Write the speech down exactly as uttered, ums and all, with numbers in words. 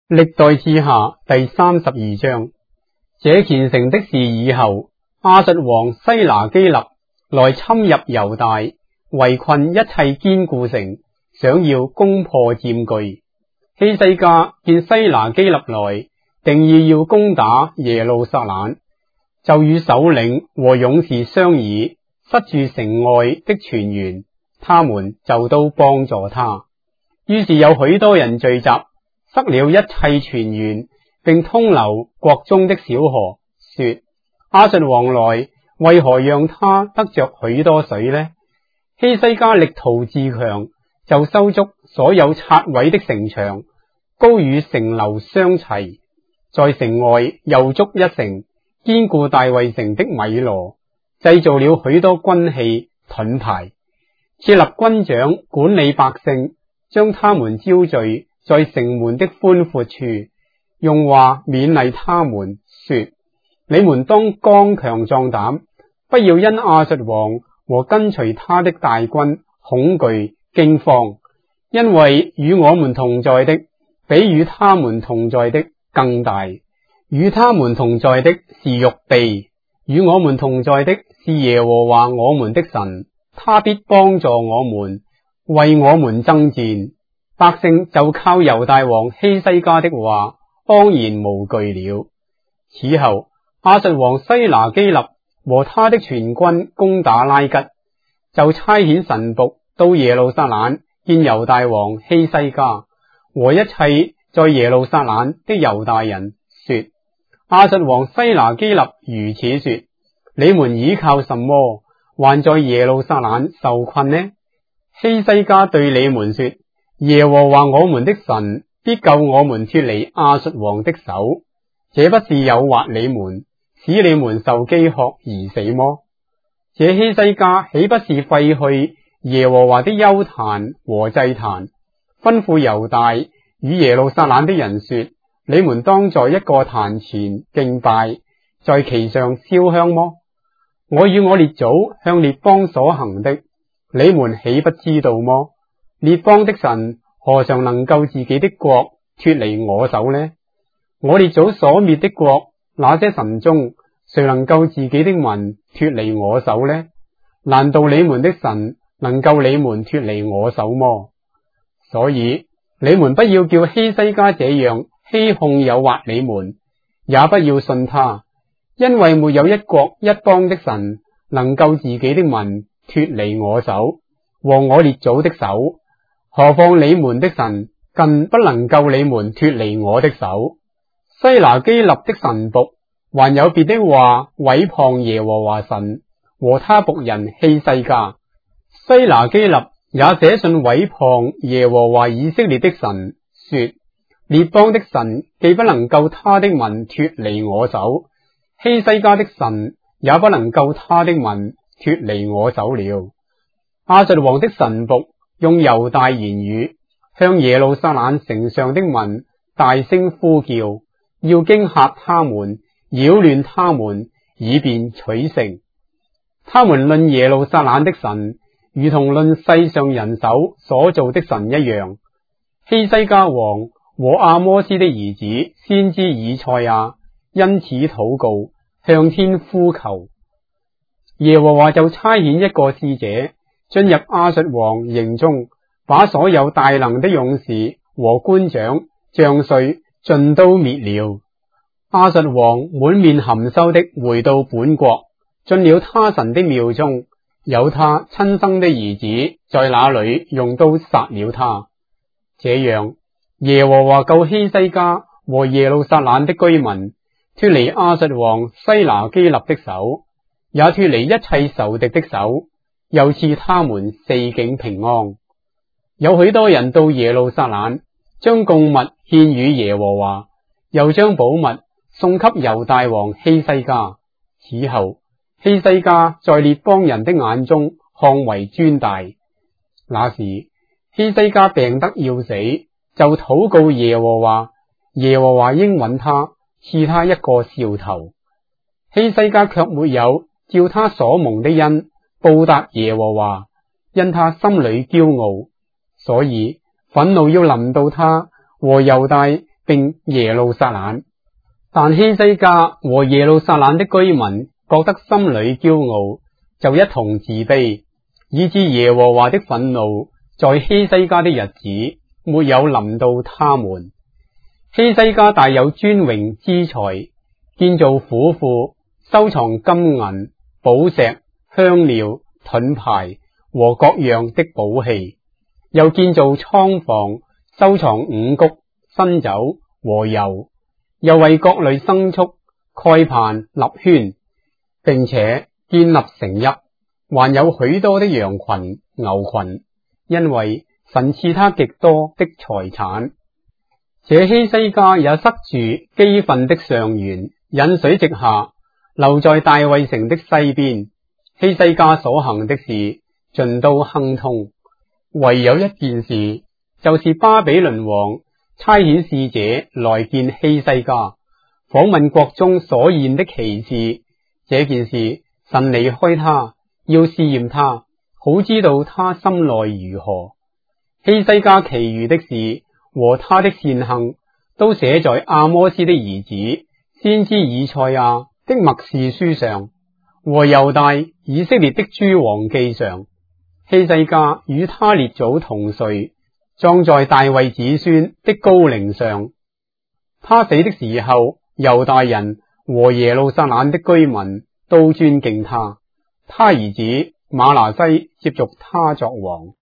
歷代志下第三十二章。這虔誠的事以後，亞述王西拿基立來侵入猶大，圍困一切堅固城，想要攻破佔據。希西家見西拿基立來，定意要攻打耶路撒冷，就與首領和勇士商議，塞住城外的泉源，他們就都幫助他。於是有許多人聚集，塞了一切泉源，並通流國中的小河，說：亞述王來，為何讓他得着許多水呢？希西家力圖自強，就修築所有拆毀的城牆，高與城樓相齊，在城外又築一城，堅固大衛城的米羅，製造了許多軍器盾牌，設立軍長管理百姓，將他們招聚在城門的寬闊處，用話勉勵他們說：你們當剛強壯膽，不要因亞述王和跟隨他的大軍恐懼驚慌，因為與我們同在的比與他們同在的更大。與他們同在的是肉地，與我們同在的是耶和華我們的神，他必幫助我們，為我們爭戰。百姓就靠猶大王希西家的話安然無懼了。此後，亞述王西拿基立和他的全軍攻打拉吉，就差遣臣僕到耶路撒冷見猶大王希西家和一切在耶路撒冷的猶大人，說：亞述王西拿基立如此說，你們倚靠什麼，還在耶路撒冷受困呢？希西家對你們說：耶和華我們的神必救我們脫離亞述王的手，這不是誘惑你們，使你們受飢渴而死麼？這希西家豈不是廢去耶和華的邱壇和祭壇，吩咐猶大與耶路撒冷的人說：你們當在一個壇前敬拜，在其上燒香麼？我與我列祖向列邦所行的，你們豈不知道麼？列邦的神何嘗能夠自己的國脫離我手呢？我列祖所滅的國，那些神中誰能夠自己的民脫離我手呢？難道你們的神能夠你們脫離我手麼？所以你們不要叫希西家這樣欺哄誘惑你們，也不要信他，因為沒有一國一邦的神能夠自己的民脫離我手和我列祖的手，何況你們的神更不能夠你們脫離我的手。西拿基立的臣僕還有別的話毀謗耶和華神和他僕人希西家。西拿基立也寫信毀謗耶和華以色列的神，說：列邦的神既不能夠他的民脫離我手，希西家的神也不能夠他的民脫離我手了。亞述王的臣僕用猶大言語向耶路撒冷城上的民大聲呼叫，要驚嚇他們，擾亂他們，以便取城。他們論耶路撒冷的神，如同論世上人手所造的神一樣。希西家王和阿摩斯的兒子先知以賽亞因此禱告，向天呼求。耶和華就差遣一個使者進入亞述王營中，把所有大能的勇士和官長、將帥盡都滅了。亞述王滿面含羞的回到本國，進了他神的廟中，有他親生的兒子在那裏用刀殺了他。這樣，耶和華救希西家和耶路撒冷的居民脫離亞述王西拿基立的手，也脫離一切仇敵的手，又賜他們四境平安。有許多人到耶路撒冷，將供物獻與耶和華，又將寶物送給猶大王希西家。此後，希西家在列邦人的眼中看為尊大。那時，希西家病得要死，就禱告耶和華，耶和華應允他，賜他一個兆頭。希西家卻沒有照他所蒙的恩報答耶和華，因他心裏驕傲，所以憤怒要臨到他和猶大並耶路撒冷。但希西家和耶路撒冷的居民覺得心裏驕傲，就一同自卑，以致耶和華的憤怒在希西家的日子沒有臨到他們。希西家大有尊榮資財，建造府庫，收藏金銀、寶石、香料、盾牌和各樣的寶器，又建造倉房，收藏五穀、新酒和油，又為各類牲畜蓋棚立圈，並且建立城邑，還有許多的羊群、牛群，因為神賜他極多的財產。這希西家也塞住基訓的上源，引水直下，流在大衛城的西邊。希西家所行的事盡都亨通，唯有一件事，就是巴比倫王差遣使者來見希西家，訪問國中所現的奇事。這件事神離開他，要試驗他，好知道他心內如何。希西家其餘的事和他的善行，都寫在阿摩斯的兒子先知以賽亞的默示書上，和猶大以色列的諸王記上。希西家與他列祖同睡，葬在大衛子孫的高陵上。他死的時候，猶大人和耶路撒冷的居民都尊敬他。他兒子瑪拿西接續他作王。